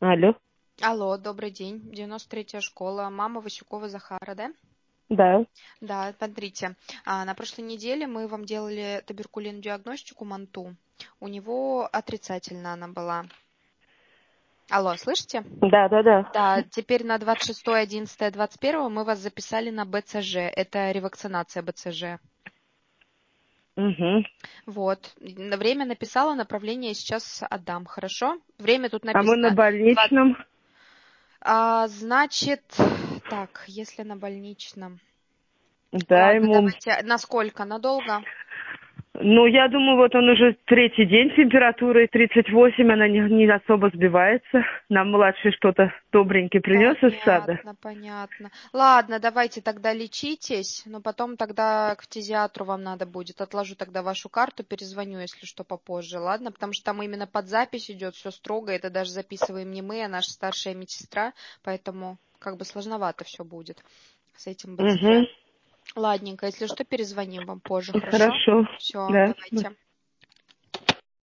Алло, Алло, добрый день. 93-я школа. Мама Васюкова Захара, да? да. Да, смотрите. На прошлой неделе мы вам делали туберкулин диагностику МАНТУ. У него отрицательно она была. Алло, слышите? Да. Да, теперь на 26.11.21 мы вас записали на БЦЖ. Это ревакцинация БЦЖ. Угу. Вот. Время написала, направление сейчас отдам. Хорошо? Время тут А мы на написано больничном. Значит, так, если на больничном. Да, Ладно, ему... давайте. Насколько? Надолго? Ну, я думаю, вот он уже третий день с температурой 38, она не особо сбивается. Нам младший что-то добренький принес из сада. Понятно. Ладно, давайте тогда лечитесь, но потом тогда к фтизиатру вам надо будет. Отложу тогда вашу карту, перезвоню, если что, попозже, ладно? Потому что там именно под запись идет все строго, это даже записываем не мы, а наша старшая медсестра, поэтому как бы сложновато все будет с этим БЦЖ. Угу. Ладненько, если что, перезвоним вам позже, хорошо? Хорошо. Все, Да. давайте.